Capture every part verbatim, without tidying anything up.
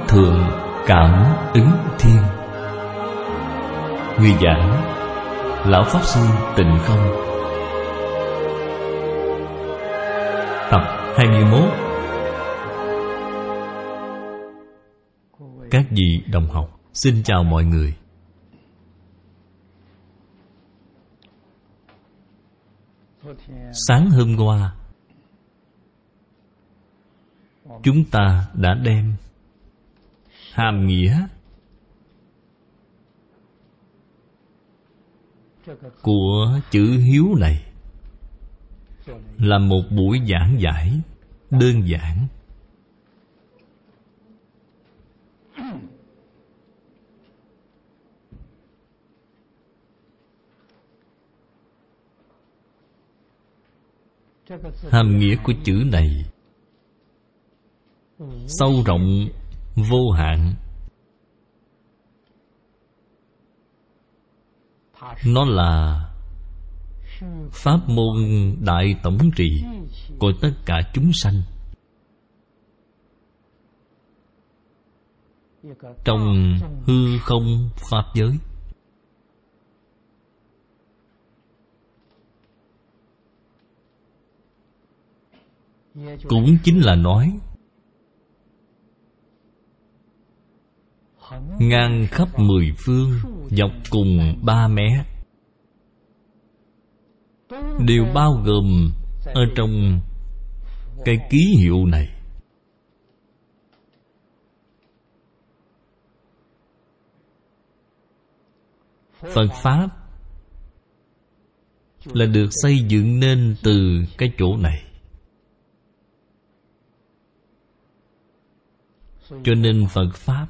Thượng Cảm Ứng Thiên. Người giảng Lão Pháp Sư Tịnh Không. Tập hai mươi mốt. Các vị đồng học, xin chào mọi người. Sáng hôm qua, chúng ta đã đem hàm nghĩa của chữ hiếu này là một buổi giảng giải đơn giản. Hàm nghĩa của chữ này sâu rộng vô hạn. Nó là pháp môn đại tổng trị của tất cả chúng sanh. Trong hư không pháp giới, cũng chính là nói ngang khắp mười phương, dọc cùng ba mé, đều bao gồm ở trong cái ký hiệu này. Phật Pháp là được xây dựng nên từ cái chỗ này. Cho nên Phật Pháp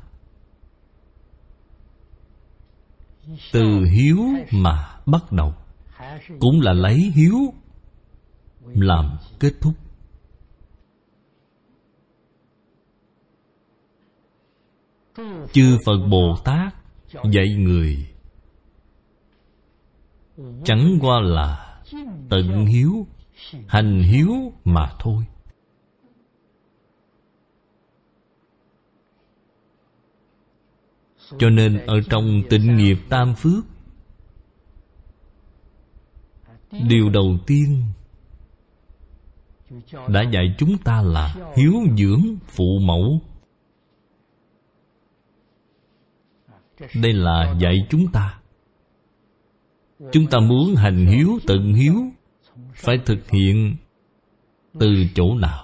từ hiếu mà bắt đầu, cũng là lấy hiếu làm kết thúc. Chư Phật Bồ Tát dạy người chẳng qua là tận hiếu, hành hiếu mà thôi. Cho nên ở trong tịnh nghiệp tam phước, điều đầu tiên đã dạy chúng ta là hiếu dưỡng phụ mẫu. Đây là dạy chúng ta, chúng ta muốn hành hiếu, tận hiếu, phải thực hiện từ chỗ nào?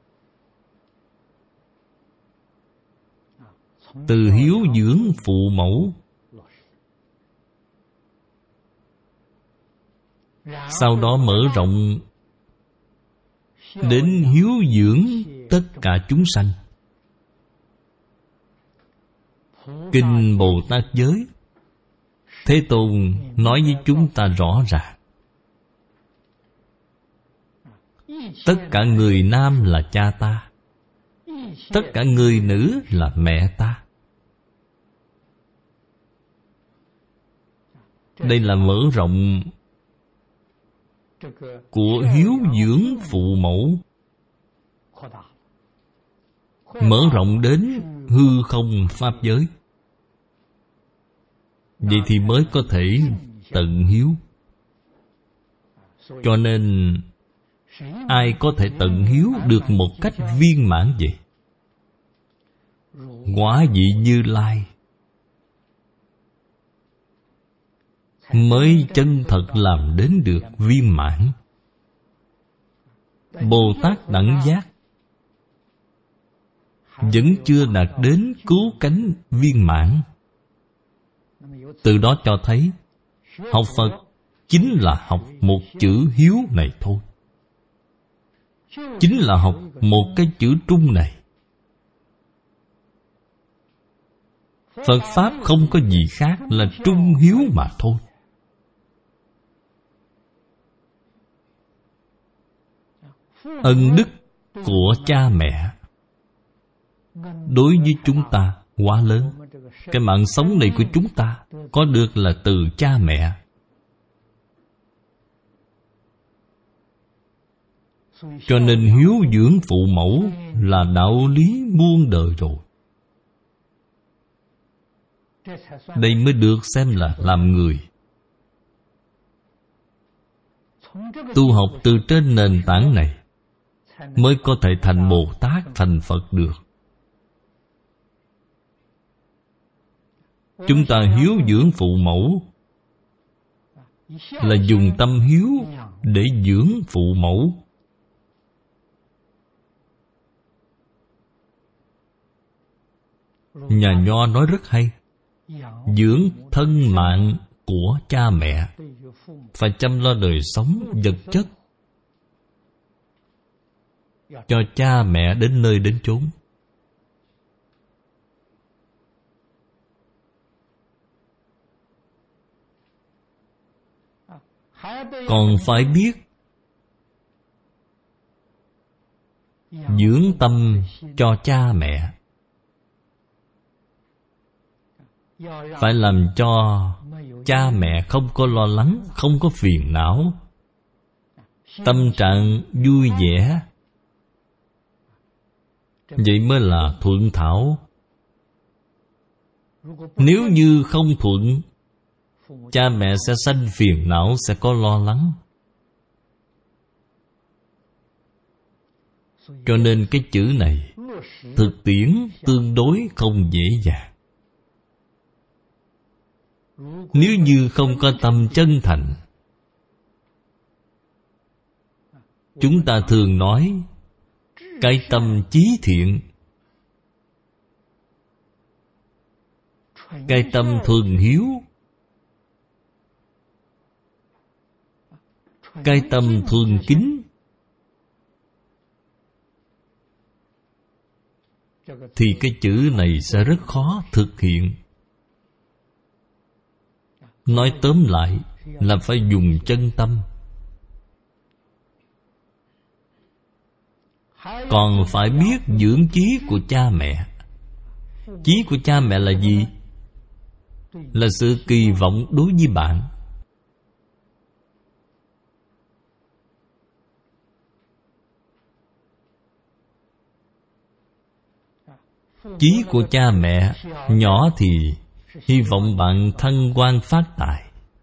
Từ hiếu dưỡng phụ mẫu. Sau đó mở rộng đến hiếu dưỡng tất cả chúng sanh. Kinh Bồ Tát Giới, Thế Tôn nói với chúng ta rõ ràng, tất cả người nam là cha ta, tất cả người nữ là mẹ ta. Đây là mở rộng của hiếu dưỡng phụ mẫu, mở rộng đến hư không pháp giới. Vậy thì mới có thể tận hiếu. Cho nên ai có thể tận hiếu được một cách viên mãn vậy? Quả vị Như Lai mới chân thật làm đến được viên mãn. Bồ Tát Đẳng Giác vẫn chưa đạt đến cứu cánh viên mãn. Từ đó cho thấy học Phật chính là học một chữ hiếu này thôi, chính là học một cái chữ trung này. Phật Pháp không có gì khác là trung hiếu mà thôi. Ân đức của cha mẹ đối với chúng ta quá lớn. Cái mạng sống này của chúng ta có được là từ cha mẹ. Cho nên hiếu dưỡng phụ mẫu là đạo lý muôn đời rồi. đây mới được xem là làm người. Tu học từ trên nền tảng này mới có thể thành Bồ Tát, thành Phật được. Chúng ta hiếu dưỡng phụ mẫu là dùng tâm hiếu để dưỡng phụ mẫu. Nhà Nho nói rất hay: dưỡng thân mạng của cha mẹ, phải chăm lo đời sống vật chất cho cha mẹ đến nơi đến chốn. Còn phải biết dưỡng tâm cho cha mẹ, phải làm cho cha mẹ không có lo lắng, không có phiền não, tâm trạng vui vẻ. Vậy mới là thuận thảo. Nếu như không thuận, cha mẹ sẽ sanh phiền não, sẽ có lo lắng. Cho nên cái chữ này thực tiễn tương đối không dễ dàng. Nếu như không có tâm chân thành, chúng ta thường nói cái tâm chí thiện, cái tâm thuần hiếu, cái tâm thuần kính, thì cái chữ này sẽ rất khó thực hiện. Nói tóm lại là phải dùng chân tâm. Còn phải biết dưỡng chí của cha mẹ. Chí của cha mẹ là gì? Là sự kỳ vọng đối với bạn. Chí của cha mẹ nhỏ thì hy vọng bạn thăng quan phát tài.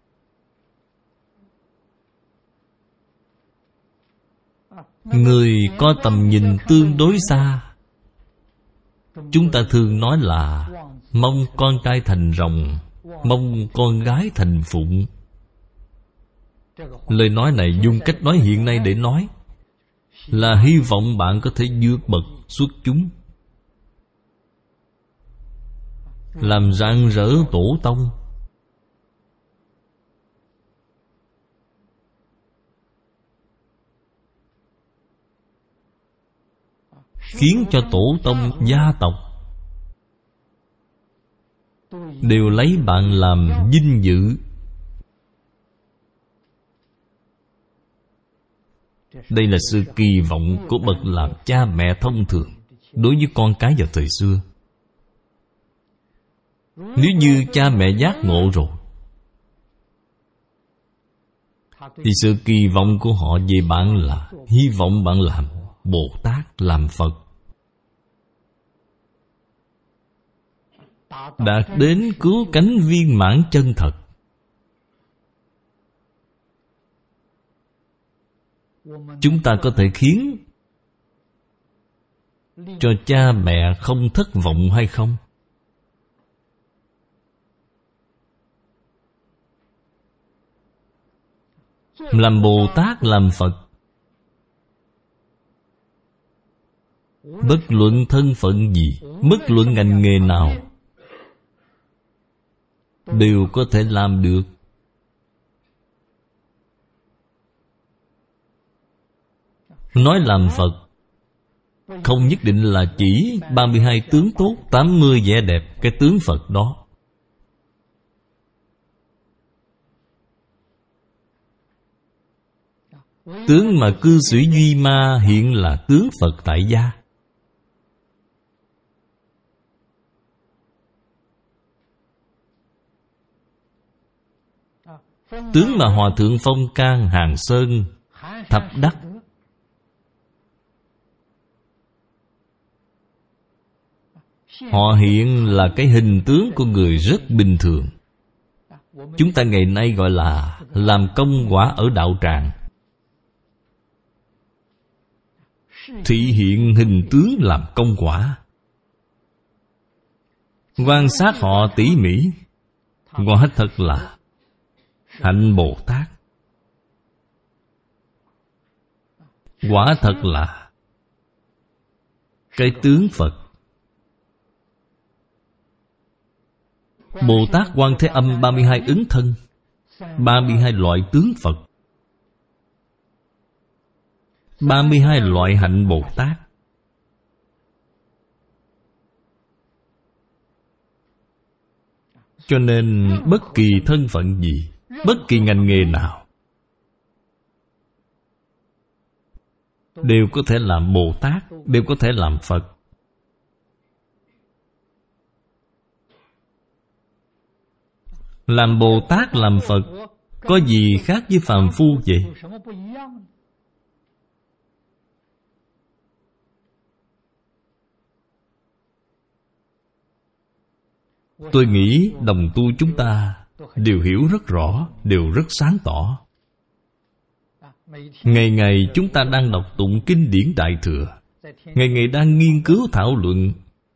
Người có tầm nhìn tương đối xa, chúng ta thường nói là mong con trai thành rồng, mong con gái thành phụng. Lời nói này dùng cách nói hiện nay để nói là hy vọng bạn có thể vượt bậc xuất chúng, làm rạng rỡ tổ tông. Khiến cho tổ tông gia tộc đều lấy bạn làm vinh dự. Đây là sự kỳ vọng của bậc làm cha mẹ thông thường đối với con cái vào thời xưa. Nếu như cha mẹ giác ngộ rồi, thì sự kỳ vọng của họ về bạn là hy vọng bạn làm Bồ Tát, làm Phật, đạt đến cứu cánh viên mãn chân thật. Chúng ta có thể khiến cho cha mẹ không thất vọng hay không? Làm Bồ Tát, làm Phật, bất luận thân phận gì, bất luận ngành nghề nào, đều có thể làm được. Nói làm Phật không nhất định là chỉ ba mươi hai tướng tốt, tám mươi vẻ đẹp cái tướng Phật đó. Tướng mà cư sĩ Duy Ma hiện là tướng Phật tại gia. Tướng mà Hòa Thượng Phong Can, Hàng Sơn, Thập Đắc Họ hiện là cái hình tướng của người rất bình thường. Chúng ta ngày nay gọi là làm công quả ở đạo tràng. Thị hiện hình tướng làm công quả. Quan sát họ tỉ mỉ, quả thật là hạnh Bồ Tát. Quả thật là cái tướng Phật. Bồ Tát Quan Thế Âm ba mươi hai ứng thân, ba mươi hai loại tướng Phật, ba mươi hai loại hạnh Bồ Tát. Cho nên bất kỳ thân phận gì, bất kỳ ngành nghề nào, đều có thể làm Bồ Tát, đều có thể làm Phật. Làm Bồ Tát, làm Phật có gì khác với phàm phu vậy? Tôi nghĩ đồng tu chúng ta đều hiểu rất rõ, đều rất sáng tỏ. Ngày ngày chúng ta đang đọc tụng kinh điển Đại Thừa, ngày ngày đang nghiên cứu thảo luận,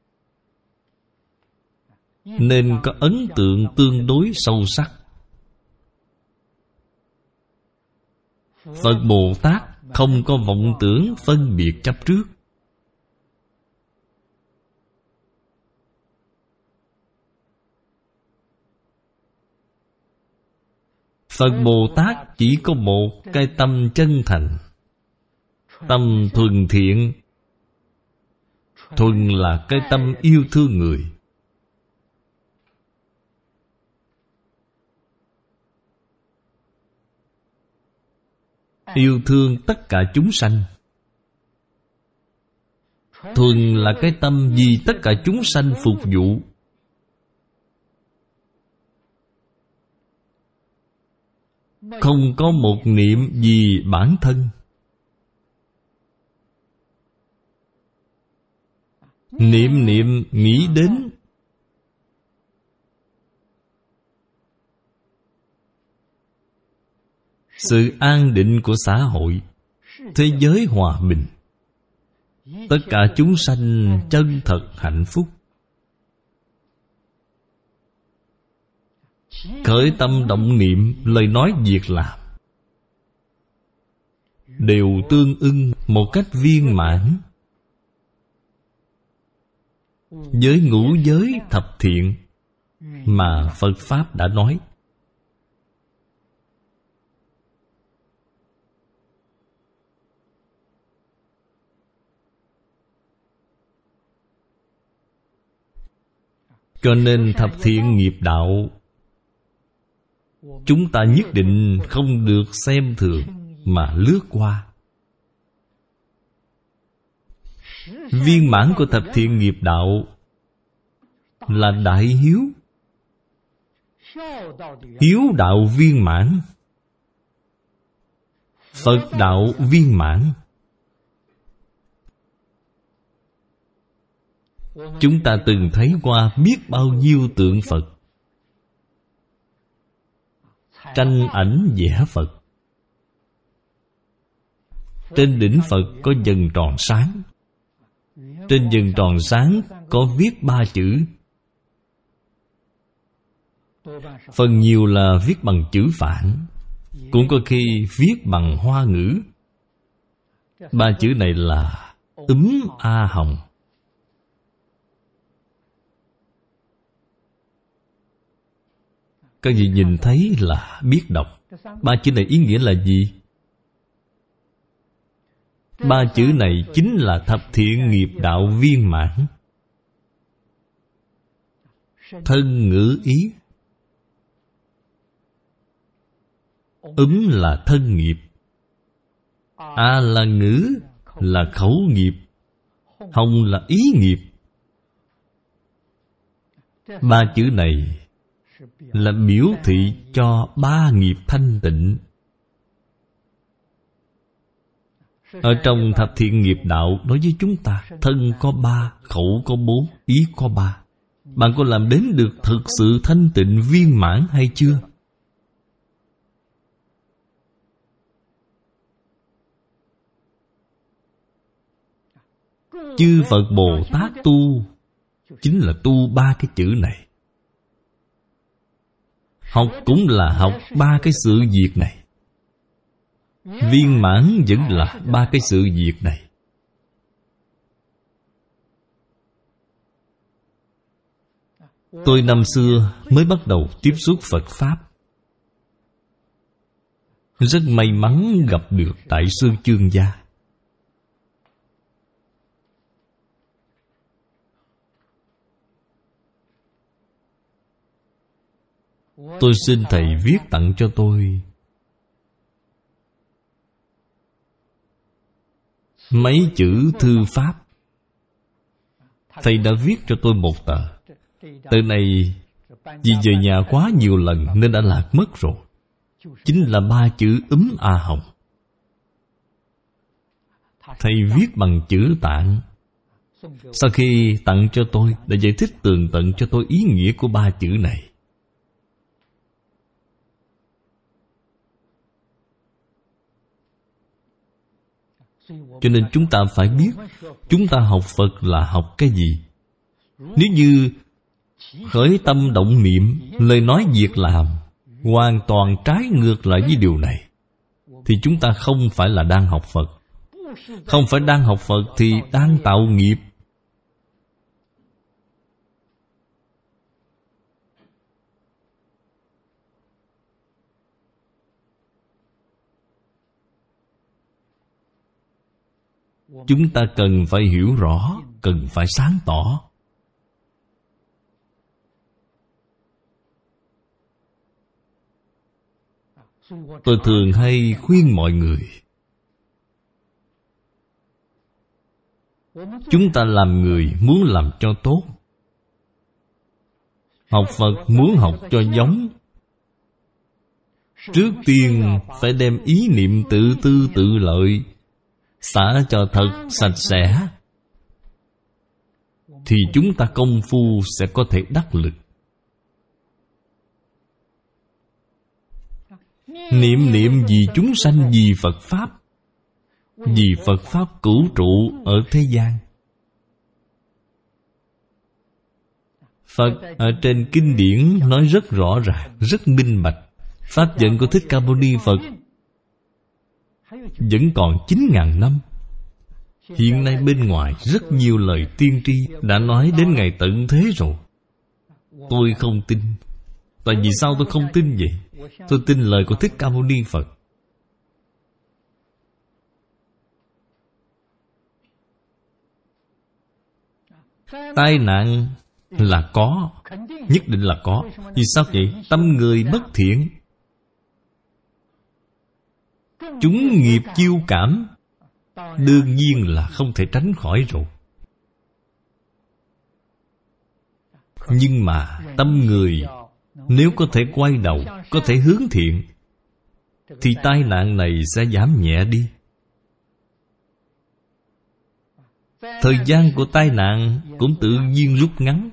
nên có ấn tượng tương đối sâu sắc. Phật Bồ Tát không có vọng tưởng phân biệt chấp trước. Phật Bồ Tát chỉ có một cái tâm chân thành, tâm thuần thiện. Thuần là cái tâm yêu thương người. Yêu thương tất cả chúng sanh. Thuần là cái tâm vì tất cả chúng sanh phục vụ. Không có một niệm vì bản thân. Niệm niệm nghĩ đến sự an định của xã hội, thế giới hòa bình, tất cả chúng sanh chân thật hạnh phúc. Khởi tâm động niệm, lời nói việc làm đều tương ưng một cách viên mãn với ngũ giới thập thiện mà Phật Pháp đã nói. Cho nên thập thiện nghiệp đạo chúng ta nhất định không được xem thường mà lướt qua. Viên mãn của thập thiện nghiệp đạo là đại hiếu. Hiếu đạo viên mãn, Phật đạo viên mãn. Chúng ta từng thấy qua biết bao nhiêu tượng Phật, tranh ảnh vẽ Phật. Trên đỉnh Phật có vầng tròn sáng. Trên vầng tròn sáng có viết ba chữ. Phần nhiều là viết bằng chữ Phạn, cũng có khi viết bằng Hoa ngữ. Ba chữ này là Úm A Hồng. Các vị nhìn thấy là biết đọc. Ba chữ này ý nghĩa là gì? Ba chữ này chính là thập thiện nghiệp đạo viên mãn. Thân ngữ ý. Úm là thân nghiệp, A là ngữ, là khẩu nghiệp, Hồng là ý nghiệp. Ba chữ này là biểu thị cho ba nghiệp thanh tịnh. Ở trong thập thiện nghiệp đạo nói với chúng ta, thân có ba, khẩu có bốn, ý có ba. Bạn có làm đến được thực sự thanh tịnh viên mãn hay chưa? Chư Phật Bồ Tát tu chính là tu ba cái chữ này. Học cũng là học ba cái sự việc này. Viên mãn vẫn là ba cái sự việc này. Tôi năm xưa mới bắt đầu tiếp xúc Phật Pháp. Rất may mắn gặp được Đại sư Chương Gia. Tôi xin Thầy viết tặng cho tôi mấy chữ thư Pháp. Thầy đã viết cho tôi một tờ. Tờ này vì về nhà quá nhiều lần nên đã lạc mất rồi. Chính là ba chữ Úm A Hồng. Thầy viết bằng chữ Tạng. Sau khi tặng cho tôi, đã giải thích tường tận cho tôi ý nghĩa của ba chữ này. Cho nên chúng ta phải biết chúng ta học Phật là học cái gì. Nếu như khởi tâm động niệm, lời nói việc làm hoàn toàn trái ngược lại với điều này, thì chúng ta không phải là đang học Phật. Không phải đang học Phật thì đang tạo nghiệp. Chúng ta cần phải hiểu rõ, cần phải sáng tỏ. Tôi thường hay khuyên mọi người, chúng ta làm người muốn làm cho tốt, học Phật muốn học cho giống, trước tiên phải đem ý niệm tự tư tự lợi xả cho thật sạch sẽ, thì chúng ta công phu sẽ có thể đắc lực. Niệm niệm vì chúng sanh, vì Phật Pháp, vì Phật Pháp cửu trụ ở thế gian. Phật ở trên kinh điển nói rất rõ ràng, rất minh bạch. Pháp vận của Thích Ca Mâu Ni Phật vẫn còn chín ngàn năm. Hiện nay bên ngoài rất nhiều lời tiên tri đã nói đến ngày tận thế rồi. Tôi không tin. Tại vì sao tôi không tin vậy? Tôi tin lời của Thích Ca Mâu Ni Phật. Tai nạn là có, nhất định là có. Vì sao vậy? Tâm người bất thiện, chúng nghiệp chiêu cảm, đương nhiên là không thể tránh khỏi rồi. Nhưng mà tâm người nếu có thể quay đầu, có thể hướng thiện, thì tai nạn này sẽ giảm nhẹ đi. Thời gian của tai nạn cũng tự nhiên rút ngắn.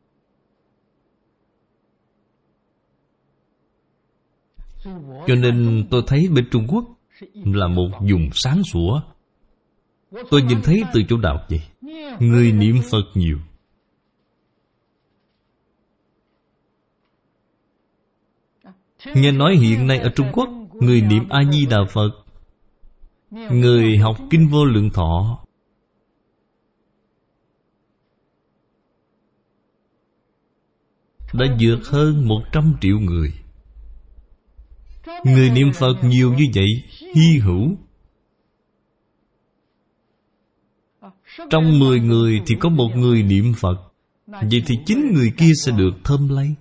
Cho nên tôi thấy bên Trung Quốc là một vùng sáng sủa. Tôi nhìn thấy từ chỗ nào vậy? Người niệm Phật nhiều. Nghe nói hiện nay ở Trung Quốc, người niệm A-di-đà Phật, người học Kinh Vô Lượng Thọ, đã vượt hơn một trăm triệu người. Người niệm Phật nhiều như vậy, hy hữu. Trong mười người thì có một người niệm Phật, vậy thì chín người kia sẽ được thơm lây.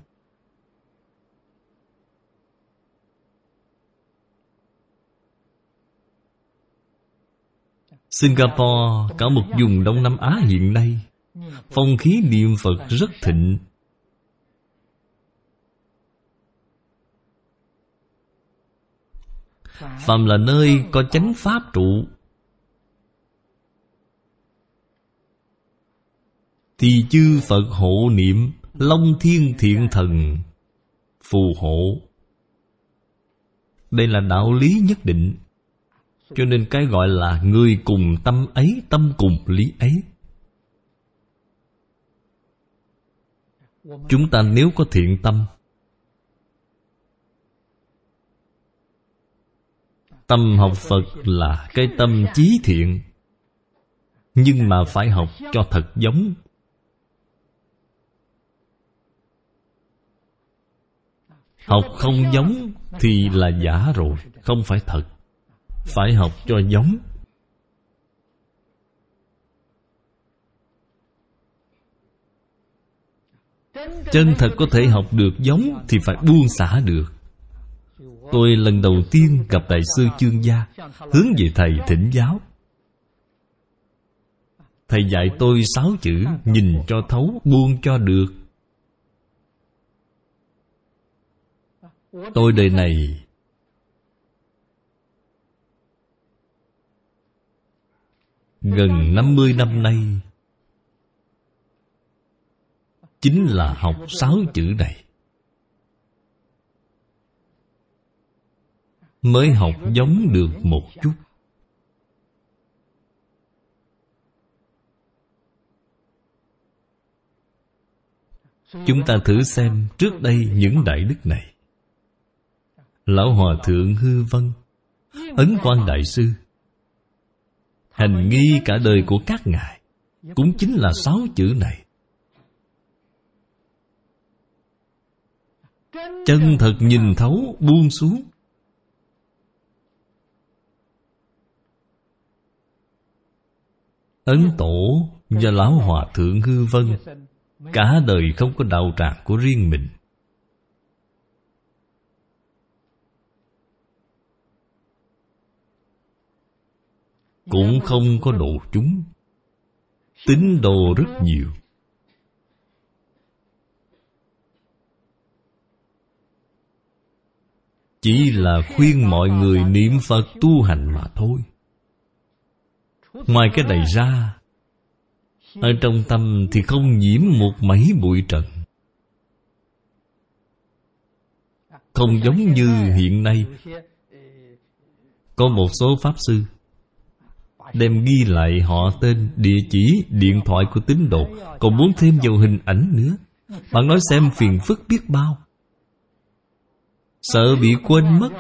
Singapore, cả một vùng Đông Nam Á hiện nay, phong khí niệm Phật rất thịnh. Phàm là nơi có chánh pháp trụ, thì chư Phật hộ niệm, Long Thiên Thiện Thần phù hộ. Đây là đạo lý nhất định. Cho nên cái gọi là người cùng tâm ấy, tâm cùng lý ấy. Chúng ta nếu có thiện tâm, tâm học Phật là cái tâm chí thiện, nhưng mà phải học cho thật giống. Học không giống thì là giả rồi, không phải thật. Phải học cho giống. Chân thật có thể học được giống thì phải buông xả được. Tôi lần đầu tiên gặp Đại sư Chương Gia, hướng về thầy thỉnh giáo. Thầy dạy tôi sáu chữ: nhìn cho thấu, buông cho được. Tôi đời này gần năm mươi năm nay chính là học sáu chữ này. Mới học giống được một chút. Chúng ta thử xem trước đây những đại đức này. Lão Hòa Thượng Hư Vân, Ấn Quang Đại Sư, hành nghi cả đời của các ngài cũng chính là sáu chữ này. Chân thật nhìn thấu, buông xuống. Ấn Tổ và Lão Hòa Thượng Hư Vân cả đời không có đạo tràng của riêng mình. Cũng không có độ chúng. Tín đồ rất nhiều. Chỉ là khuyên mọi người niệm Phật tu hành mà thôi. Ngoài cái này ra, ở trong tâm thì không nhiễm một mảy bụi trần. Không giống như hiện nay, có một số Pháp Sư đem ghi lại họ tên, địa chỉ, điện thoại của tín đồ, còn muốn thêm vào hình ảnh nữa. Bạn nói xem phiền phức biết bao. Sợ bị quên mất.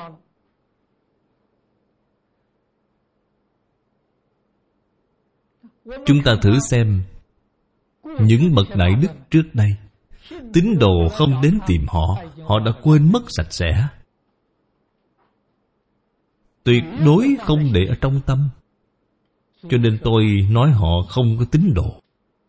Chúng ta thử xem những bậc đại đức trước đây, tín đồ không đến tìm họ, họ đã quên mất sạch sẽ. Tuyệt đối không để ở trong tâm. Cho nên tôi nói họ không có tín đồ.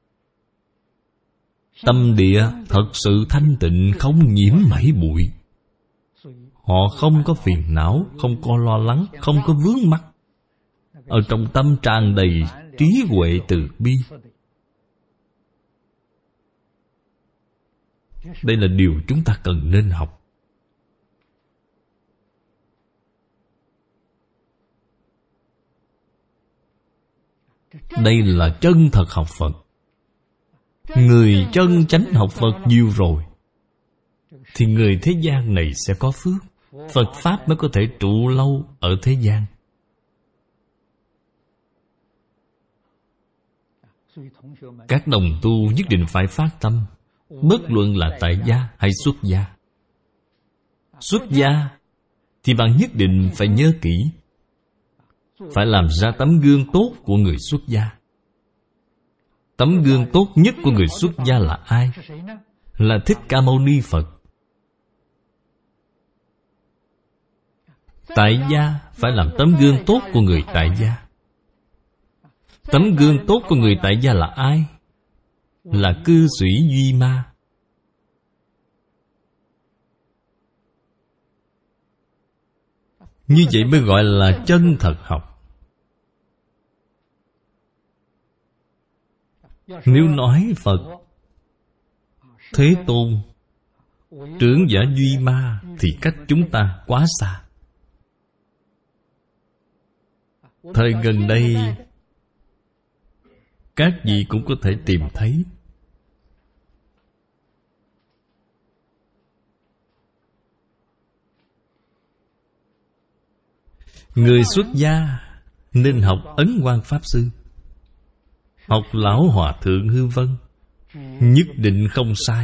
Tâm địa thật sự thanh tịnh, không nhiễm mảy bụi. Họ không có phiền não, không có lo lắng, không có vướng mắc. Ở trong tâm tràn đầy trí huệ từ bi. Đây là điều chúng ta cần nên học. Đây là chân thật học Phật. Người chân chánh học Phật nhiều rồi thì người thế gian này sẽ có phước. Phật Pháp mới có thể trụ lâu ở thế gian. Các đồng tu nhất định phải phát tâm, bất luận là tại gia hay xuất gia. Xuất gia thì bạn nhất định phải nhớ kỹ, phải làm ra tấm gương tốt của người xuất gia. Tấm gương tốt nhất của người xuất gia là ai? Là Thích Ca Mâu Ni Phật. Tại gia phải làm tấm gương tốt của người tại gia. Tấm gương tốt của người tại gia là ai? Là cư sĩ Duy Ma. Như vậy mới gọi là chân thật học. Nếu nói Phật, Thế Tôn, trưởng giả Duy Ma thì cách chúng ta quá xa. Thời gần đây các vị cũng có thể tìm thấy Người xuất gia nên học Ấn Quang Pháp Sư, học Lão Hòa Thượng Hư Vân, nhất định không sai.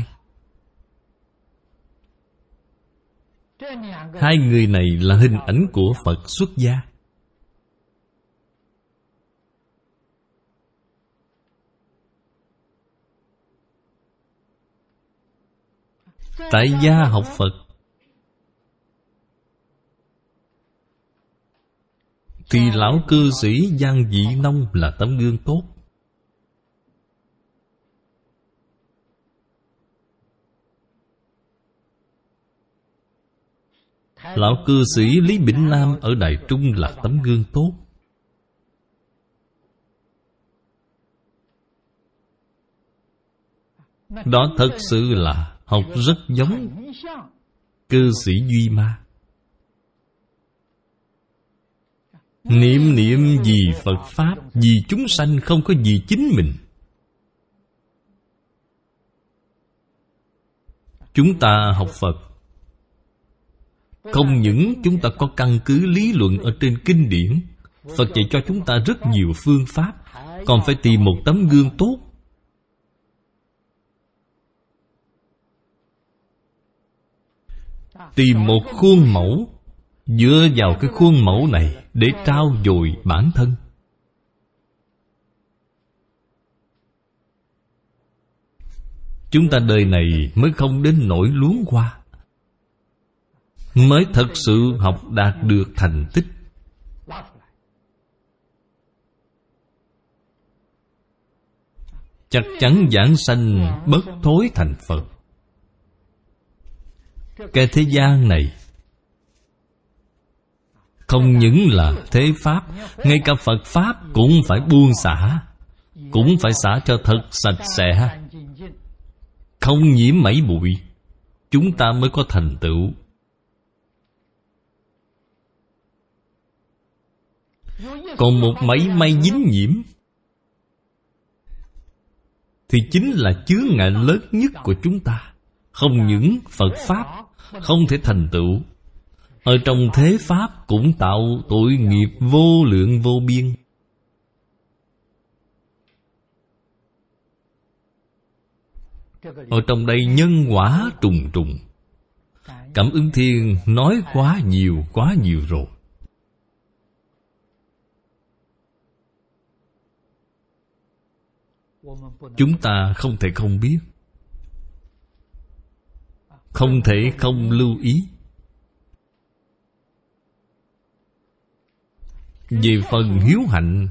Hai người này là hình ảnh của Phật xuất gia. Tại gia học Phật thì lão cư sĩ Giang Dị Nông là tấm gương tốt. Lão cư sĩ Lý Bỉnh Nam ở Đài Trung là tấm gương tốt. Đó thật sự là học rất giống cư sĩ Duy Ma. Niệm niệm vì Phật Pháp, vì chúng sanh, không có vì chính mình. Chúng ta học Phật, không những chúng ta có căn cứ lý luận ở trên kinh điển, Phật dạy cho chúng ta rất nhiều phương pháp, còn phải tìm một tấm gương tốt. Tìm một khuôn mẫu, dựa vào cái khuôn mẫu này để trau dồi bản thân. Chúng ta đời này mới không đến nỗi luống qua, mới thật sự học đạt được thành tích. Chắc chắn giảng sanh bất thối thành Phật. Cái thế gian này không những là thế Pháp, ngay cả Phật Pháp cũng phải buông xả, cũng phải xả cho thật sạch sẽ, không nhiễm mảy bụi, chúng ta mới có thành tựu. Còn một mảy may dính nhiễm thì chính là chướng ngại lớn nhất của chúng ta. Không những Phật Pháp không thể thành tựu, ở trong thế Pháp cũng tạo tội nghiệp vô lượng vô biên. Ở trong đây nhân quả trùng trùng. Cảm ứng thiên nói quá nhiều, quá nhiều rồi. Chúng ta không thể không biết, không thể không lưu ý. Về phần hiếu hạnh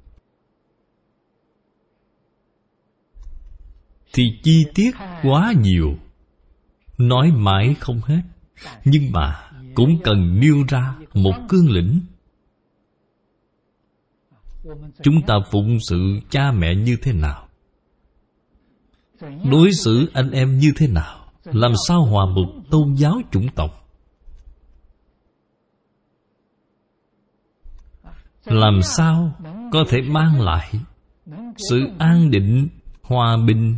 thì chi tiết quá nhiều, nói mãi không hết. Nhưng mà cũng cần nêu ra một cương lĩnh. Chúng ta phụng sự cha mẹ như thế nào, đối xử anh em như thế nào, làm sao hòa mục tôn giáo chủng tộc, làm sao có thể mang lại sự an định, hòa bình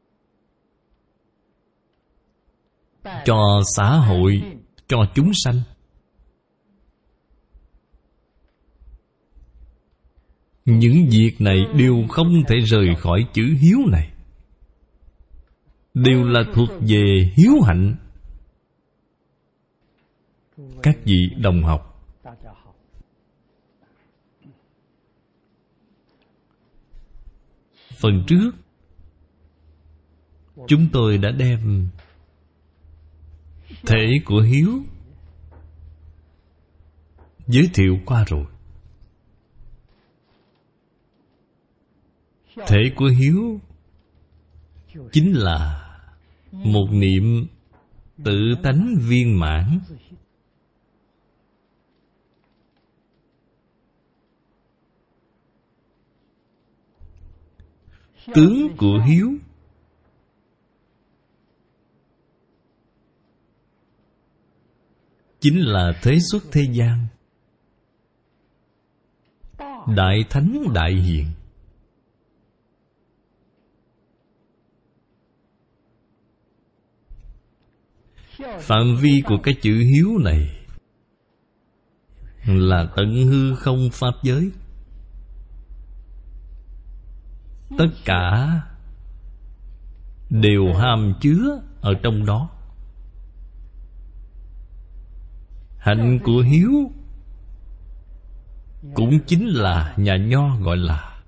cho xã hội, cho chúng sanh. Những việc này đều không thể rời khỏi chữ hiếu này, đều là thuộc về hiếu hạnh. Các vị đồng học, phần trước chúng tôi đã đem thể của hiếu giới thiệu qua rồi. Thể của hiếu chính là một niệm tự tánh viên mãn. Tướng của hiếu chính là thế xuất thế gian, đại thánh đại hiền. Phạm vi của cái chữ hiếu này là tận hư không pháp giới. Tất cả đều hàm chứa ở trong đó. Hạnh của hiếu cũng chính là nhà Nho gọi là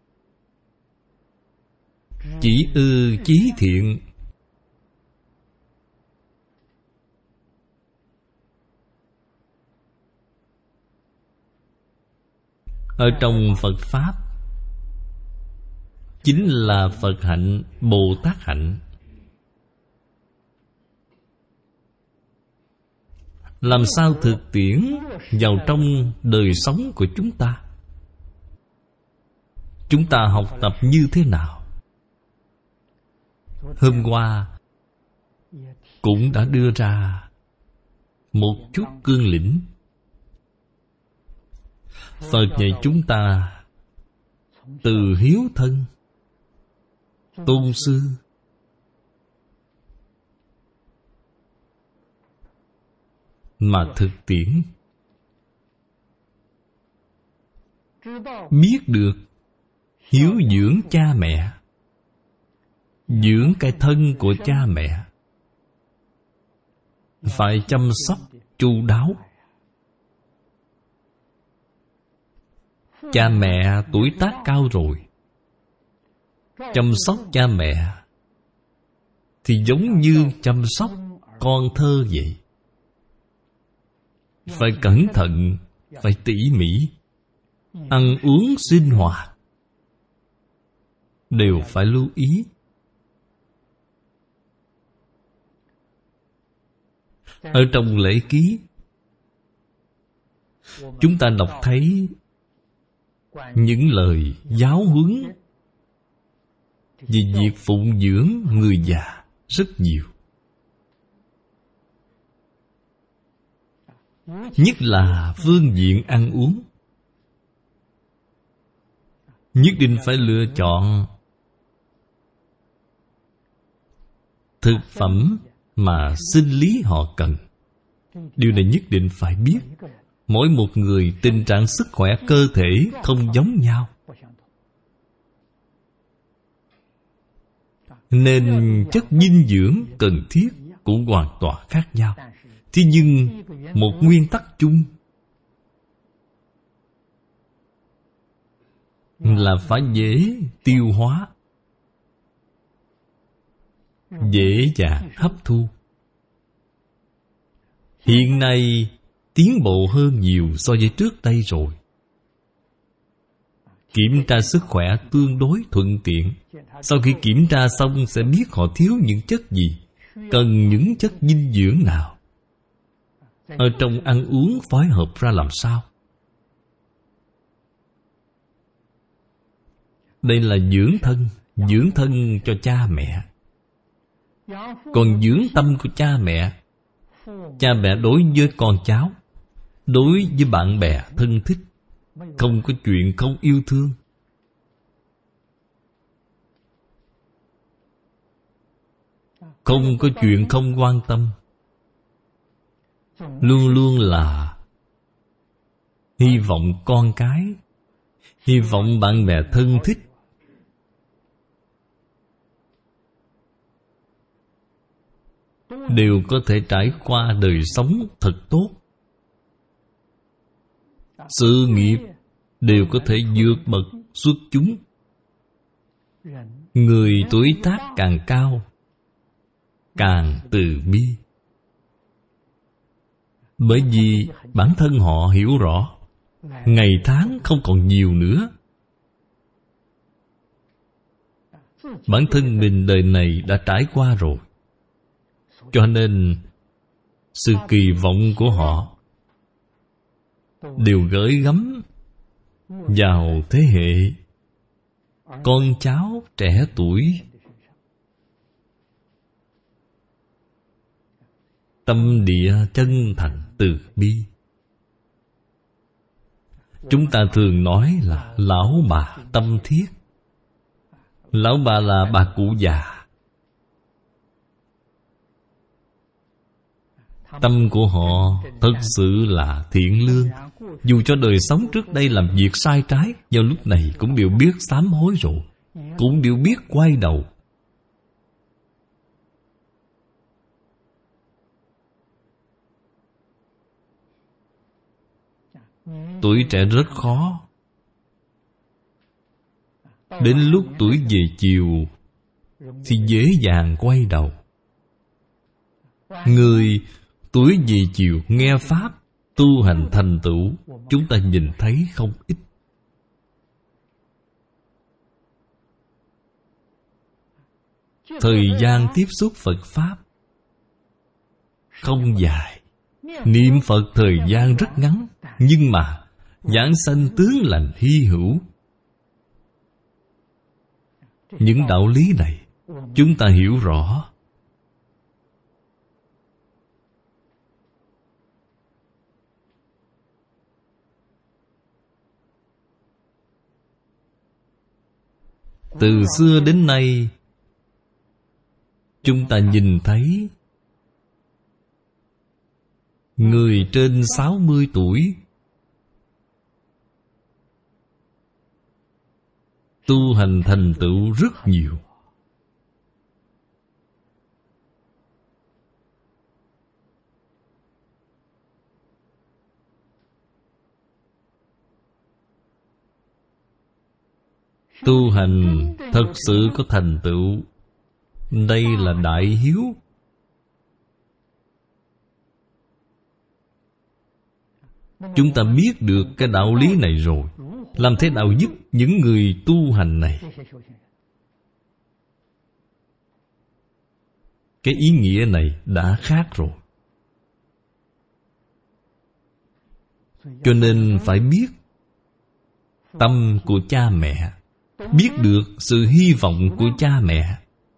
chỉ ư chí thiện. Ở trong Phật Pháp chính là Phật hạnh, Bồ Tát hạnh. Làm sao thực tiễn vào trong đời sống của chúng ta? Chúng ta học tập như thế nào? Hôm qua cũng đã đưa ra một chút cương lĩnh. Phật dạy chúng ta từ hiếu thân, tôn sư, mà thực tiễn. Biết được hiếu dưỡng cha mẹ, dưỡng cái thân của cha mẹ, phải chăm sóc chu đáo. Cha mẹ tuổi tác cao rồi, chăm sóc cha mẹ thì giống như chăm sóc con thơ vậy. Phải cẩn thận, phải tỉ mỉ. Ăn uống sinh hoạt đều phải lưu ý. Ở trong lễ ký, chúng ta đọc thấy những lời giáo huấn về việc phụng dưỡng người già rất nhiều. Nhất là phương diện ăn uống, nhất định phải lựa chọn thực phẩm mà sinh lý họ cần. Điều này nhất định phải biết. Mỗi một người tình trạng sức khỏe cơ thể không giống nhau, nên chất dinh dưỡng cần thiết cũng hoàn toàn khác nhau. Thế nhưng một nguyên tắc chung là phải dễ tiêu hóa, dễ dàng hấp thu. Hiện nay tiến bộ hơn nhiều so với trước đây rồi. Kiểm tra sức khỏe tương đối thuận tiện. Sau khi kiểm tra xong sẽ biết họ thiếu những chất gì, cần những chất dinh dưỡng nào. Ở trong ăn uống phối hợp ra làm sao. Đây là dưỡng thân, dưỡng thân cho cha mẹ. Còn dưỡng tâm của cha mẹ, cha mẹ đối với con cháu, đối với bạn bè thân thích, không có chuyện không yêu thương. Không có chuyện không quan tâm. Luôn luôn là hy vọng con cái, hy vọng bạn bè thân thích đều có thể trải qua đời sống thật tốt. Sự nghiệp đều có thể vượt bậc xuất chúng. Người tuổi tác càng cao, càng từ bi. Bởi vì bản thân họ hiểu rõ ngày tháng không còn nhiều nữa. Bản thân mình đời này đã trải qua rồi, cho nên sự kỳ vọng của họ đều gửi gắm vào thế hệ con cháu trẻ tuổi. Tâm địa chân thành từ bi. Chúng ta thường nói là lão bà tâm thiết. Lão bà là bà cụ già. Tâm của họ thật sự là thiện lương. Dù cho đời sống trước đây làm việc sai trái, vào lúc này cũng đều biết sám hối rồi, cũng đều biết quay đầu. Tuổi trẻ rất khó. Đến lúc tuổi về chiều thì dễ dàng quay đầu. Người tuổi về chiều nghe Pháp, tu hành thành tựu, chúng ta nhìn thấy không ít. Thời gian tiếp xúc Phật Pháp không dài, niệm Phật thời gian rất ngắn, nhưng mà giảng sanh tướng lành hy hữu. Những đạo lý này chúng ta hiểu rõ. Từ xưa đến nay, chúng ta nhìn thấy người trên sáu mươi tuổi tu hành thành tựu rất nhiều. Tu hành thật sự có thành tựu, đây là đại hiếu. Chúng ta biết được cái đạo lý này rồi, làm thế nào giúp những người tu hành này? Cái ý nghĩa này đã khác rồi. Cho nên phải biết tâm của cha mẹ, biết được sự hy vọng của cha mẹ.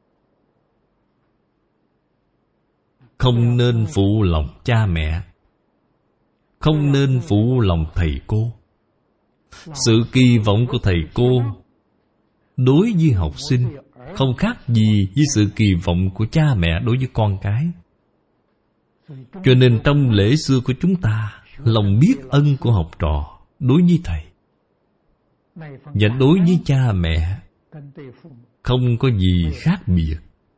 Không nên phụ lòng cha mẹ, không nên phụ lòng thầy cô. Sự kỳ vọng của thầy cô đối với học sinh không khác gì với sự kỳ vọng của cha mẹ đối với con cái. Cho nên trong lễ xưa của chúng ta, lòng biết ân của học trò đối với thầy và đối với cha mẹ không có gì khác biệt.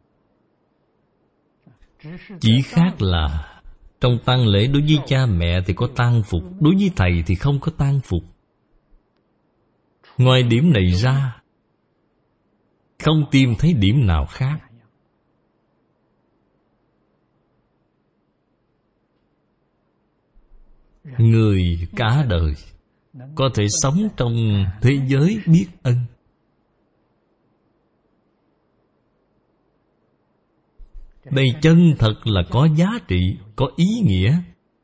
Chỉ khác là trong tang lễ đối với cha mẹ thì có tang phục, đối với thầy thì không có tang phục. Ngoài điểm này ra, không tìm thấy điểm nào khác. Người cả đời có thể sống trong thế giới biết ân. Đây chân thật là có giá trị, có ý nghĩa.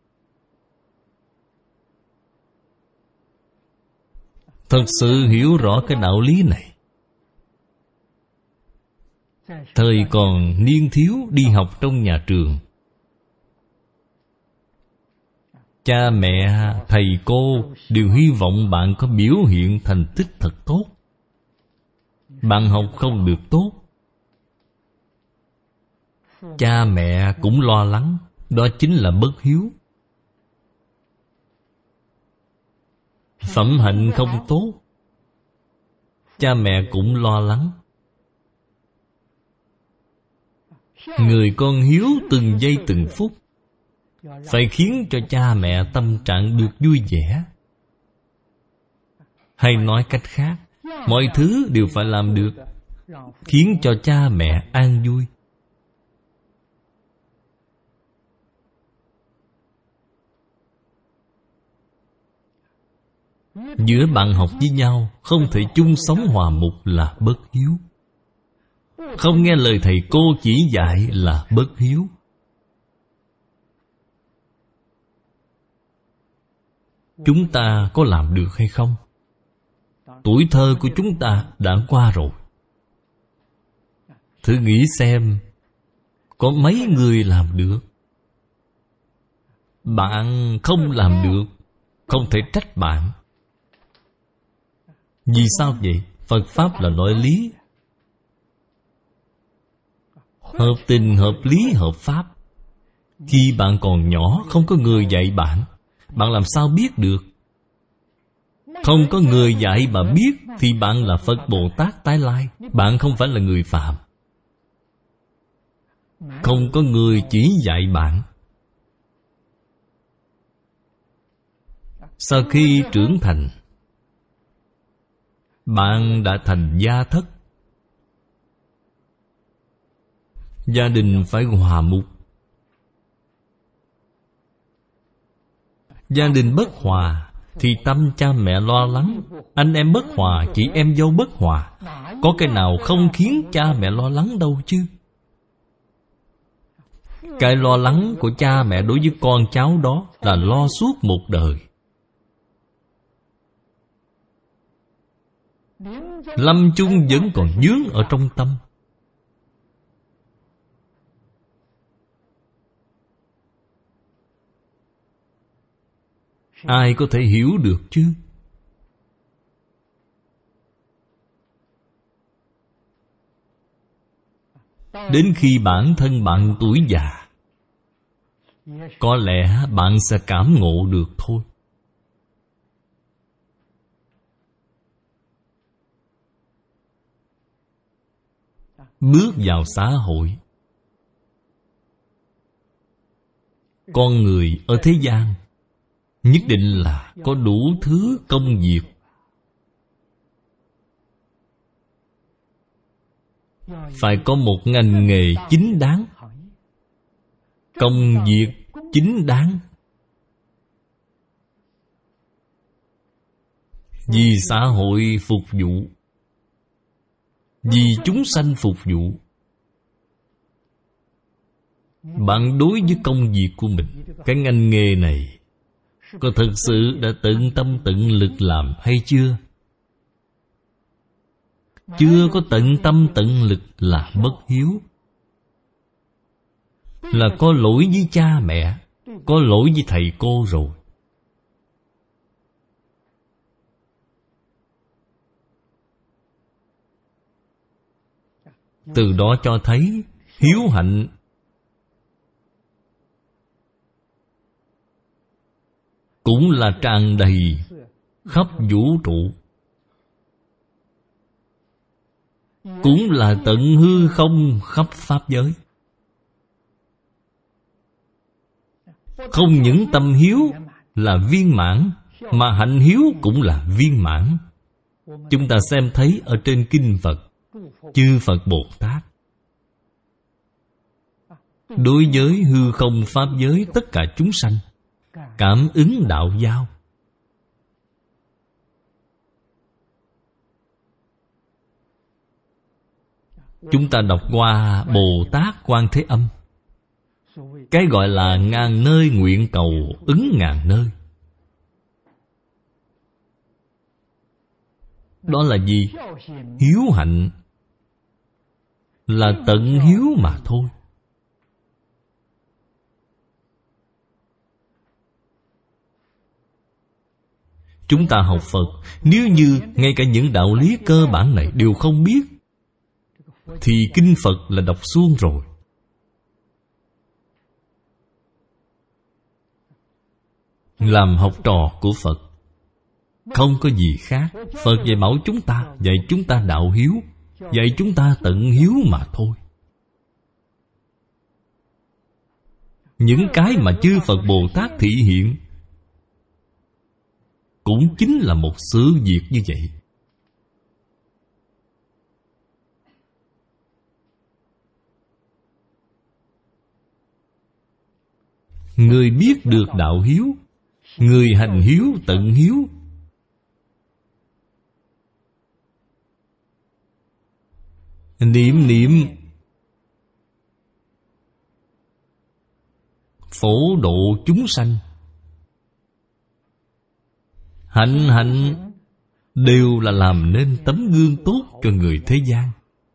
Thật sự hiểu rõ cái đạo lý này. Thời còn niên thiếu đi học trong nhà trường, cha mẹ, thầy cô đều hy vọng bạn có biểu hiện thành tích thật tốt. Bạn học không được tốt, cha mẹ cũng lo lắng, đó chính là bất hiếu. Phẩm hạnh không tốt, cha mẹ cũng lo lắng. Người con hiếu từng giây từng phút, phải khiến cho cha mẹ tâm trạng được vui vẻ. Hay nói cách khác, mọi thứ đều phải làm được khiến cho cha mẹ an vui. Giữa bạn học với nhau không thể chung sống hòa mục là bất hiếu. Không nghe lời thầy cô chỉ dạy là bất hiếu. Chúng ta có làm được hay không? Tuổi thơ của chúng ta đã qua rồi. Thử nghĩ xem, có mấy người làm được? Bạn không làm được, không thể trách bạn. Vì sao vậy? Phật Pháp là nói lý, hợp tình, hợp lý, hợp pháp. Khi bạn còn nhỏ, không có người dạy bạn, bạn làm sao biết được? Không có người dạy mà biết thì bạn là Phật Bồ Tát tái lai. Bạn không phải là người phàm. Không có người chỉ dạy bạn. Sau khi trưởng thành, bạn đã thành gia thất. Gia đình phải hòa mục. Gia đình bất hòa thì tâm cha mẹ lo lắng. Anh em bất hòa, chị em dâu bất hòa. Có cái nào không khiến cha mẹ lo lắng đâu chứ? Cái lo lắng của cha mẹ đối với con cháu đó là lo suốt một đời. Lâm chung vẫn còn vướng ở trong tâm. Ai có thể hiểu được chứ? Đến khi bản thân bạn tuổi già, có lẽ bạn sẽ cảm ngộ được thôi. Bước vào xã hội, con người ở thế gian nhất định là có đủ thứ công việc. Phải có một ngành nghề chính đáng, công việc chính đáng. Vì xã hội phục vụ, vì chúng sanh phục vụ. Bạn đối với công việc của mình, cái ngành nghề này có thực sự đã tận tâm tận lực làm hay chưa? Chưa có tận tâm tận lực là bất hiếu, là có lỗi với cha mẹ, có lỗi với thầy cô rồi. Từ đó cho thấy hiếu hạnh cũng là tràn đầy khắp vũ trụ, cũng là tận hư không khắp pháp giới. Không những tâm hiếu là viên mãn, mà hạnh hiếu cũng là viên mãn. Chúng ta xem thấy ở trên kinh Phật, chư Phật Bồ Tát đối với hư không pháp giới tất cả chúng sanh cảm ứng đạo giao. Chúng ta đọc qua Bồ Tát Quan Thế Âm, cái gọi là ngàn nơi nguyện cầu ứng ngàn nơi. Đó là gì? Hiếu hạnh, là tận hiếu mà thôi. Chúng ta học Phật, nếu như ngay cả những đạo lý cơ bản này đều không biết, thì kinh Phật là đọc suông rồi. Làm học trò của Phật không có gì khác. Phật dạy bảo chúng ta, dạy chúng ta đạo hiếu, dạy chúng ta tận hiếu mà thôi. Những cái mà chư Phật Bồ Tát thị hiện cũng chính là một sự việc như vậy. Người biết được đạo hiếu, người hành hiếu tận hiếu, niệm niệm phổ độ chúng sanh, hạnh hạnh đều là làm nên tấm gương tốt cho người thế gian.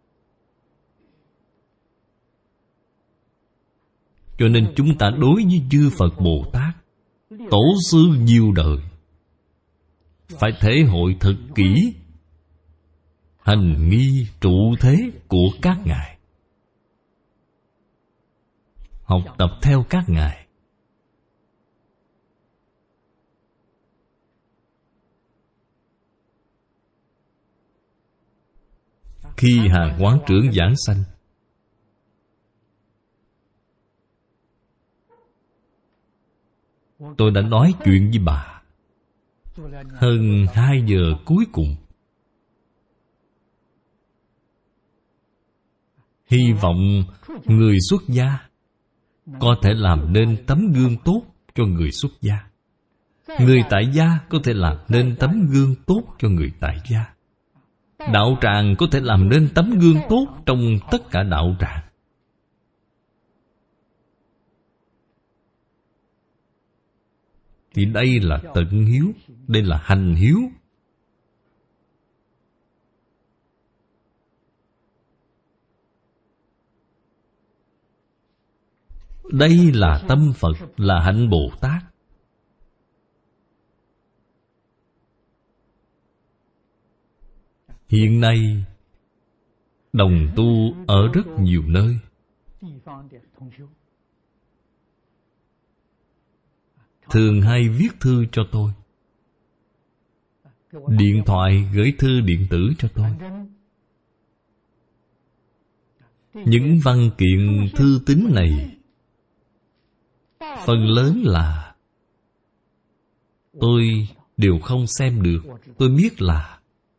Cho nên chúng ta đối với chư Phật Bồ Tát, tổ sư nhiều đời, phải thể hội thật kỹ hành nghi trụ thế của các ngài. học tập theo các ngài. Khi Hàng Quán Trưởng giảng sanh, tôi đã nói chuyện với bà hơn hai giờ cuối cùng. Hy vọng người xuất gia có thể làm nên tấm gương tốt cho người xuất gia. Người tại gia có thể làm nên tấm gương tốt cho người tại gia. Đạo tràng có thể làm nên tấm gương tốt trong tất cả đạo tràng. Thì đây là tận hiếu, đây là hành hiếu. Đây là tâm Phật, là hạnh Bồ Tát. Hiện nay đồng tu ở rất nhiều nơi. Thường hay viết thư cho tôi, điện thoại gửi thư điện tử cho tôi. Những văn kiện thư tín này phần lớn là tôi đều không xem được. Tôi biết là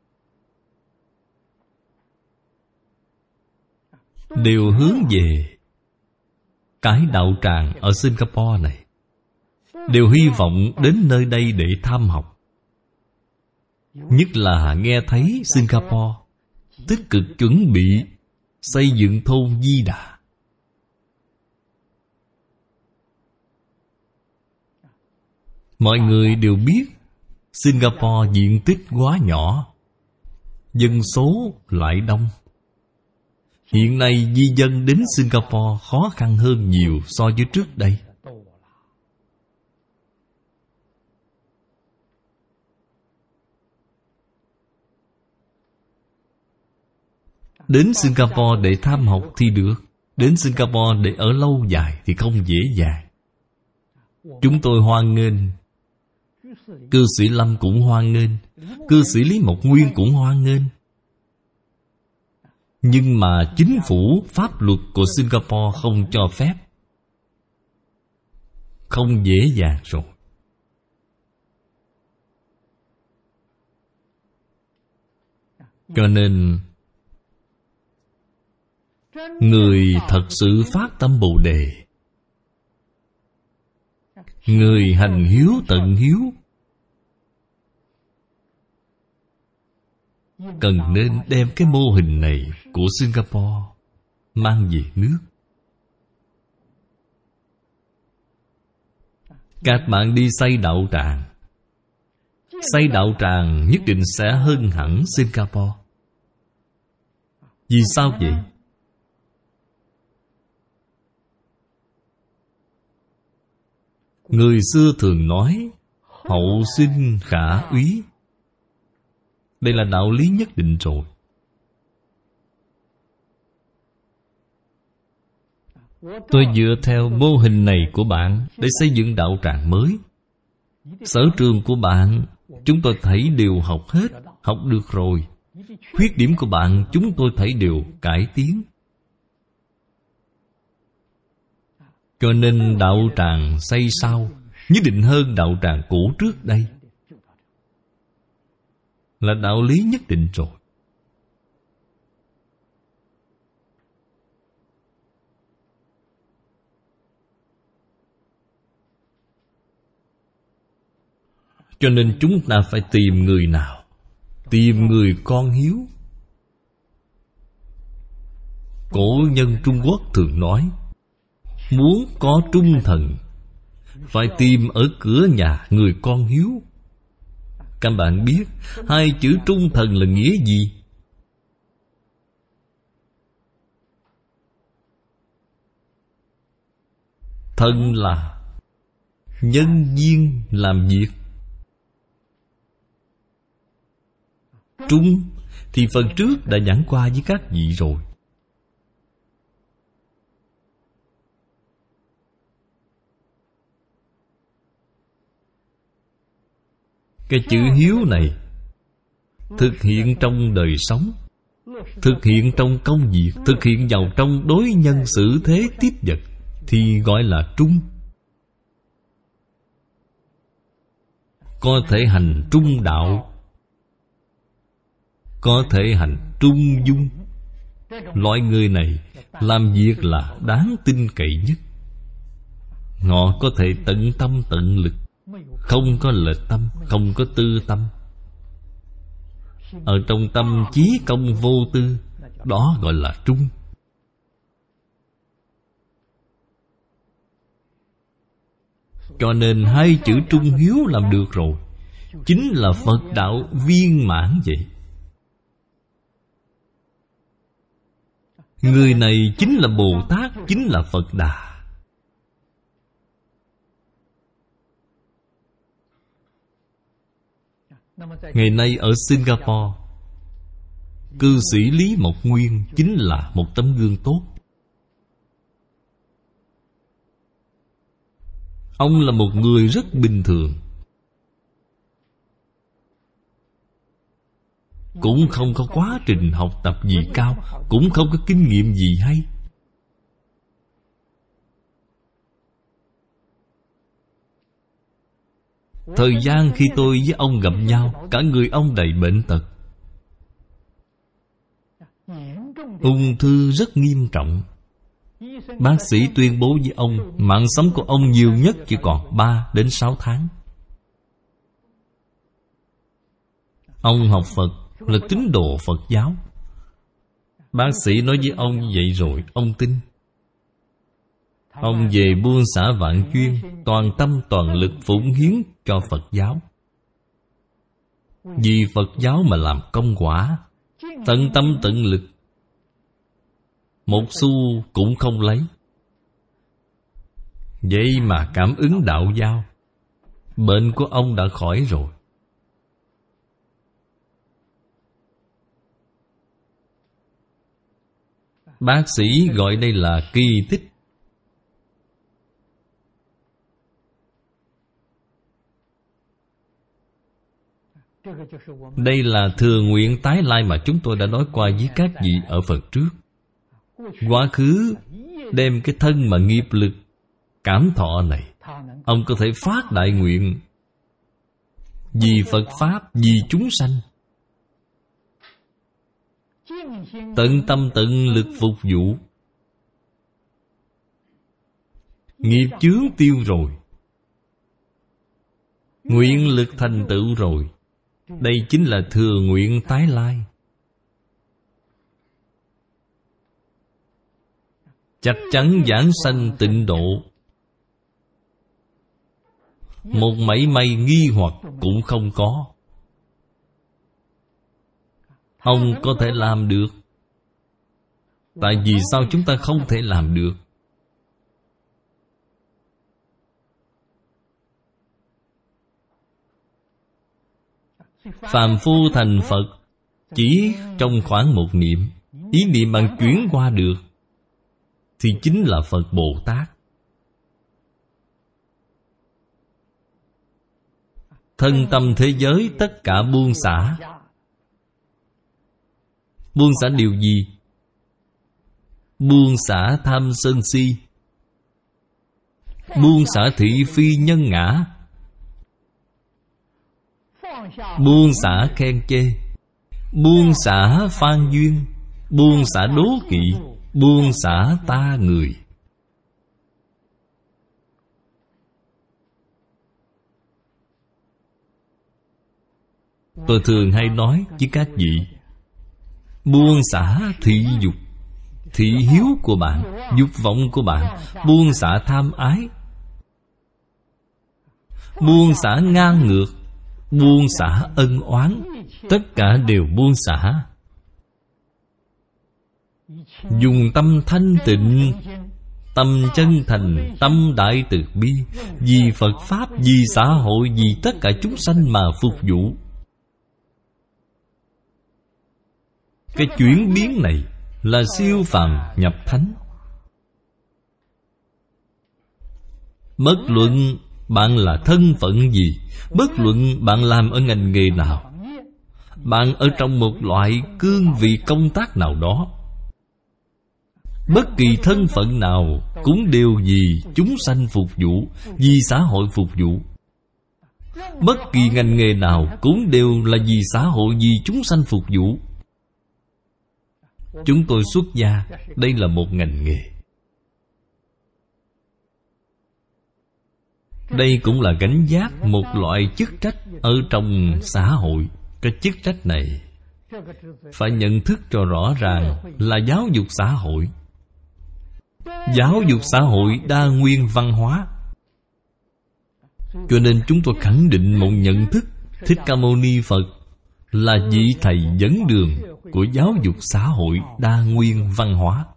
đều hướng về cái đạo tràng ở Singapore này, đều hy vọng đến nơi đây để tham học. Nhất là nghe thấy Singapore tích cực chuẩn bị xây dựng thôn Di Đà. Mọi người đều biết Singapore diện tích quá nhỏ, dân số lại đông. Hiện nay di dân đến Singapore khó khăn hơn nhiều so với trước đây. Đến Singapore để tham học thì được, đến Singapore để ở lâu dài thì không dễ dàng. Chúng tôi hoan nghênh, cư sĩ Lâm cũng hoan nghênh, cư sĩ Lý Mộc Nguyên cũng hoan nghênh. Nhưng mà chính phủ pháp luật của Singapore không cho phép. Không dễ dàng rồi. Cho nên người thật sự phát tâm Bồ Đề, người hành hiếu tận hiếu, cần nên đem cái mô hình này của Singapore mang về nước. Các bạn đi xây đạo tràng, xây đạo tràng nhất định sẽ hơn hẳn Singapore. Vì sao vậy? Người xưa thường nói hậu sinh khả úy. Đây là đạo lý nhất định rồi. Tôi dựa theo mô hình này của bạn để xây dựng đạo tràng mới. Sở trường của bạn chúng tôi thấy đều học hết, học được rồi. Khuyết điểm của bạn chúng tôi thấy đều cải tiến. Cho nên đạo tràng xây sau nhất định hơn đạo tràng cũ trước đây. Là đạo lý nhất định rồi. Cho nên chúng ta phải tìm người nào? Tìm người con hiếu. Cổ nhân Trung Quốc thường nói, muốn có trung thần phải tìm ở cửa nhà người con hiếu. Các bạn biết hai chữ trung thần là nghĩa gì? Thần là nhân viên làm việc. Trung thì phần trước đã giảng qua với các vị rồi. Cái chữ hiếu này thực hiện trong đời sống, thực hiện trong công việc, thực hiện vào trong đối nhân xử thế tiếp vật, thì gọi là trung. Có thể hành trung đạo, có thể hành trung dung. Loại người này làm việc là đáng tin cậy nhất. Họ có thể tận tâm tận lực, không có lệch tâm, không có tư tâm. Ở trong tâm chí công vô tư, đó gọi là trung. Cho nên hai chữ trung hiếu làm được rồi, chính là Phật đạo viên mãn vậy. Người này chính là Bồ Tát, chính là Phật Đà. Ngày nay ở Singapore, cư sĩ Lý Mộc Nguyên chính là một tấm gương tốt. Ông là một người rất bình thường, cũng không có quá trình học tập gì cao, cũng không có kinh nghiệm gì hay. Thời gian khi tôi với ông gặp nhau, cả người ông đầy bệnh tật, ung thư rất nghiêm trọng. Bác sĩ tuyên bố với ông, mạng sống của ông nhiều nhất chỉ còn ba đến sáu tháng. Ông học Phật, là tín đồ Phật giáo. Bác sĩ nói với ông như vậy rồi, ông tin. Ông về buông xả vạn chuyên, toàn tâm toàn lực phụng hiến cho Phật giáo. Vì Phật giáo mà làm công quả, tận tâm tận lực, một xu cũng không lấy. Vậy mà cảm ứng đạo giao, bệnh của ông đã khỏi rồi. Bác sĩ gọi đây là kỳ tích. Đây là thừa nguyện tái lai mà chúng tôi đã nói qua với các vị ở phần trước. Quá khứ đem cái thân mà nghiệp lực cảm thọ này, ông có thể phát đại nguyện vì Phật Pháp, vì chúng sanh, tận tâm tận lực phục vụ. Nghiệp chướng tiêu rồi, nguyện lực thành tựu rồi. Đây chính là thừa nguyện tái lai. Chắc chắn giảng sanh tịnh độ, một mảy may nghi hoặc cũng không có. Ông có thể làm được. Tại vì sao chúng ta không thể làm được? Phàm phu thành Phật chỉ trong khoảng một niệm. Ý niệm bạn chuyển qua được thì chính là Phật Bồ Tát. Thân tâm thế giới tất cả buông xả. Buông xả điều gì? Buông xả tham sân si, buông xả thị phi nhân ngã, buông xả khen chê, buông xả phan duyên, buông xả đố kỵ, buông xả ta người. Tôi thường hay nói với các vị, buông xả thị dục, thị hiếu của bạn, dục vọng của bạn, buông xả tham ái, buông xả ngang ngược, buông xả ân oán, tất cả đều buông xả. Dùng tâm thanh tịnh, tâm chân thành, tâm đại từ bi, vì Phật Pháp, vì xã hội, vì tất cả chúng sanh mà phục vụ. Cái chuyển biến này là siêu phàm nhập thánh. Bất luận bạn là thân phận gì, bất luận bạn làm ở ngành nghề nào, bạn ở trong một loại cương vị công tác nào đó, bất kỳ thân phận nào cũng đều vì chúng sanh phục vụ, vì xã hội phục vụ. Bất kỳ ngành nghề nào cũng đều là vì xã hội, vì chúng sanh phục vụ. Chúng tôi xuất gia, đây là một ngành nghề. Đây cũng là gánh vác một loại chức trách ở trong xã hội. Cái chức trách này phải nhận thức cho rõ ràng là giáo dục xã hội. Giáo dục xã hội đa nguyên văn hóa. Cho nên chúng tôi khẳng định một nhận thức, Thích Ca Mâu Ni Phật là vị thầy dẫn đường của giáo dục xã hội đa nguyên văn hóa.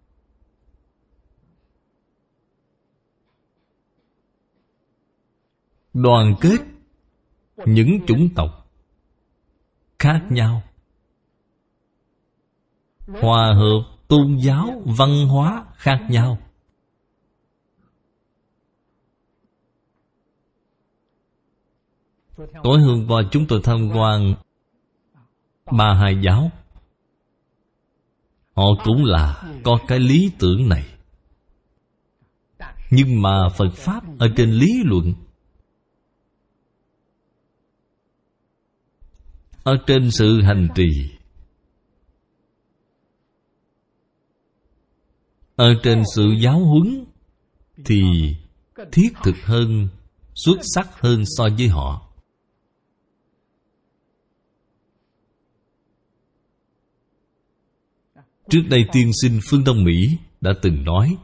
Đoàn kết những chủng tộc khác nhau, hòa hợp tôn giáo, văn hóa khác nhau. Tối hôm qua chúng tôi tham quan Ba Hai giáo. Họ cũng là có cái lý tưởng này. Nhưng mà Phật Pháp ở trên lý luận, ở trên sự hành trì, ở trên sự giáo huấn thì thiết thực hơn, xuất sắc hơn so với họ. Trước đây tiên sinh Phương Đông Mỹ đã từng nói,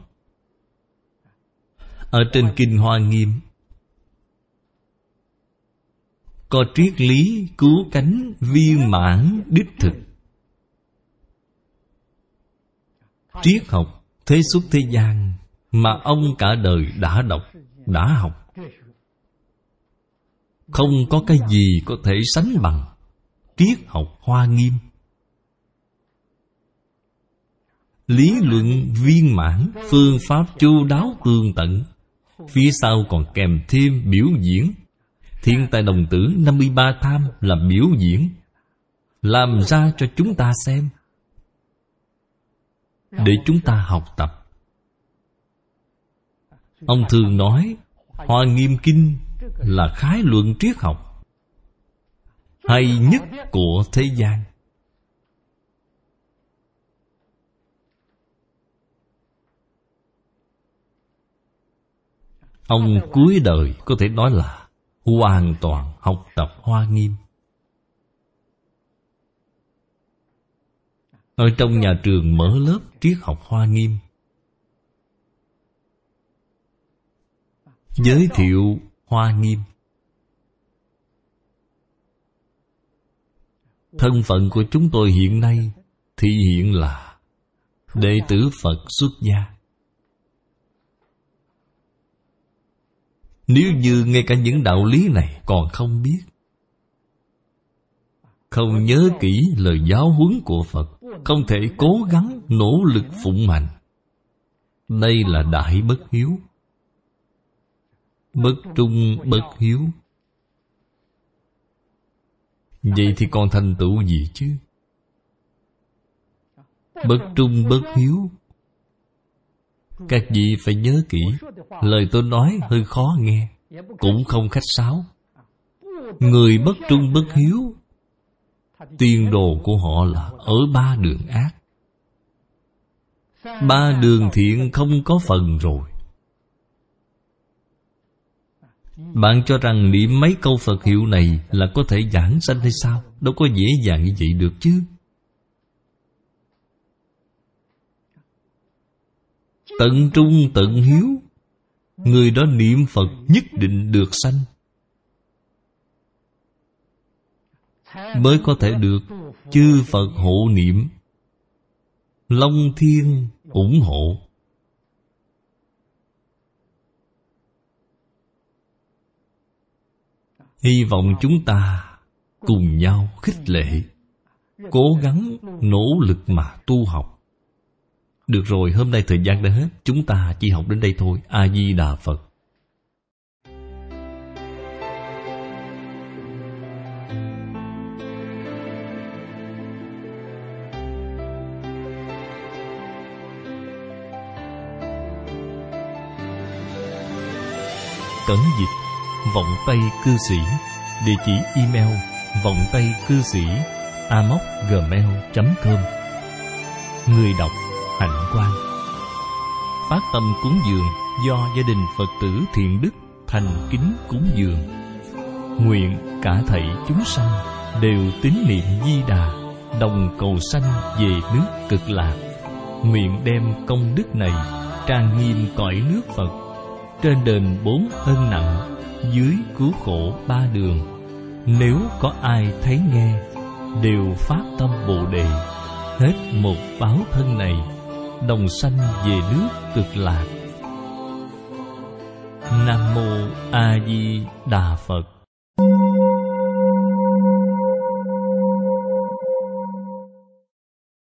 ở trên Kinh Hoa Nghiêm có triết lý cứu cánh viên mãn đích thực. Triết học thế xuất thế gian mà ông cả đời đã đọc, đã học, không có cái gì có thể sánh bằng triết học Hoa Nghiêm. Lý luận viên mãn, phương pháp chu đáo tường tận, phía sau còn kèm thêm biểu diễn. Thiên tài đồng tử năm mươi ba tham là biểu diễn, làm ra cho chúng ta xem, để chúng ta học tập. Ông thường nói Hoa Nghiêm Kinh là khái luận triết học hay nhất của thế gian. Ông cuối đời có thể nói là hoàn toàn học tập Hoa Nghiêm. Ở trong nhà trường mở lớp triết học Hoa Nghiêm, giới thiệu Hoa Nghiêm. Thân phận của chúng tôi hiện nay thì hiện là đệ tử Phật xuất gia. Nếu như ngay cả những đạo lý này còn không biết, không nhớ kỹ lời giáo huấn của Phật, không thể cố gắng nỗ lực phụng hành, đây là đại bất hiếu, bất trung bất hiếu. Vậy thì còn thành tựu gì chứ? Bất trung bất hiếu, các vị phải nhớ kỹ. Lời tôi nói hơi khó nghe, cũng không khách sáo. Người bất trung bất hiếu, tiền đồ của họ là ở ba đường ác. Ba đường thiện không có phần rồi. Bạn cho rằng niệm mấy câu Phật hiệu này là có thể giảng sanh hay sao? Đâu có dễ dàng như vậy được chứ. Tận trung tận hiếu, người đó niệm Phật nhất định được sanh, mới có thể được chư Phật hộ niệm, Long Thiên ủng hộ. Hy vọng chúng ta cùng nhau khích lệ, cố gắng nỗ lực mà tu học. Được rồi, hôm nay thời gian đã hết, chúng ta chỉ học đến đây thôi. A Di Đà Phật. tấn dịch vọng tây cư sĩ. Địa chỉ email vọng tây cư sĩ a m o c gmail chấm com. Người đọc Hạnh Quang. Phát tâm cúng dường do gia đình Phật tử Thiện Đức thành kính cúng dường. Nguyện cả thảy chúng sanh đều tín niệm Di Đà, đồng cầu sanh về nước Cực Lạc. Nguyện đem công đức này trang nghiêm cõi nước Phật, trên đền bốn ân nặng, dưới cứu khổ ba đường. Nếu có ai thấy nghe, đều phát tâm Bồ Đề, hết một báo thân này, đồng sanh về nước Cực Lạc. Nam Mô A Di Đà Phật.